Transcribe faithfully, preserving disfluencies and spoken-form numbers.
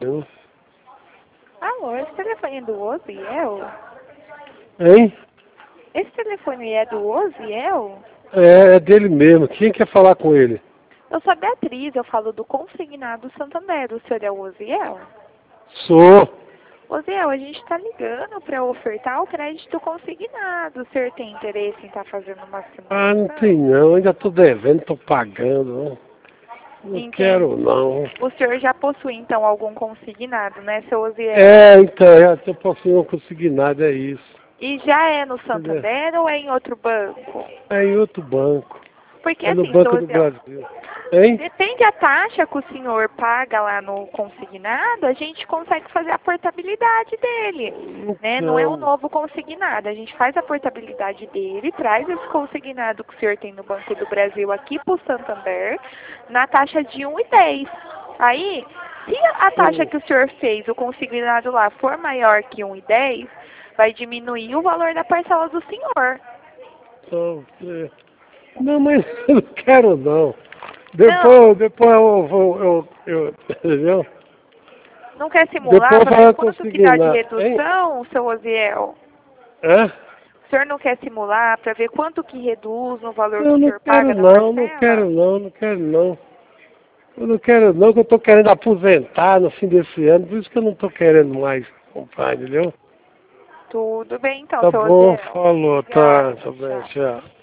Alô, esse telefone é do Oziel? Hein? Esse telefone é do Oziel? É, é dele mesmo. Quem quer falar com ele? Eu sou a Beatriz, eu falo do Consignado Santander. O senhor é o Oziel? Sou. Oziel, a gente está ligando para ofertar o crédito consignado. O senhor tem interesse em estar tá fazendo uma simulação? Ah, não tem não. Ainda tô devendo, tô pagando. Não, não Entende? quero não. O senhor já possui, então, algum consignado, né, seu Oziel? É, então, é, eu posso não conseguir nada, é isso. E já é no Entendeu? Santander ou é em outro banco? É em outro banco. Porque É no assim, seu Banco do Oziel, Brasil. Hein? depende da taxa que o senhor paga lá no consignado, a gente consegue fazer a portabilidade dele, né? Não é um Então, novo consignado, a gente faz a portabilidade dele, traz esse consignado que o senhor tem no Banco do Brasil aqui para o Santander, na taxa de um e dez. Aí, se a taxa que o senhor fez, o consignado lá, for maior que um e dez, vai diminuir o valor da parcela do senhor. então, é. Não, mas eu não quero não. Não, Depois, depois eu vou, eu, eu, entendeu? não quer simular Depois para ver vai quanto que dá de conseguir, hein? redução, seu Oziel? Hã? O senhor não quer simular para ver quanto que reduz no valor que Eu o não senhor quero paga na não, não parcela? quero não, não quero não. Eu não quero não, que eu tô querendo aposentar no fim desse ano, por isso que eu não tô querendo mais comprar, entendeu? Tudo bem então, Tá seu bom, Oziel. falou, tá, Obrigada, tá bem, tchau. tchau.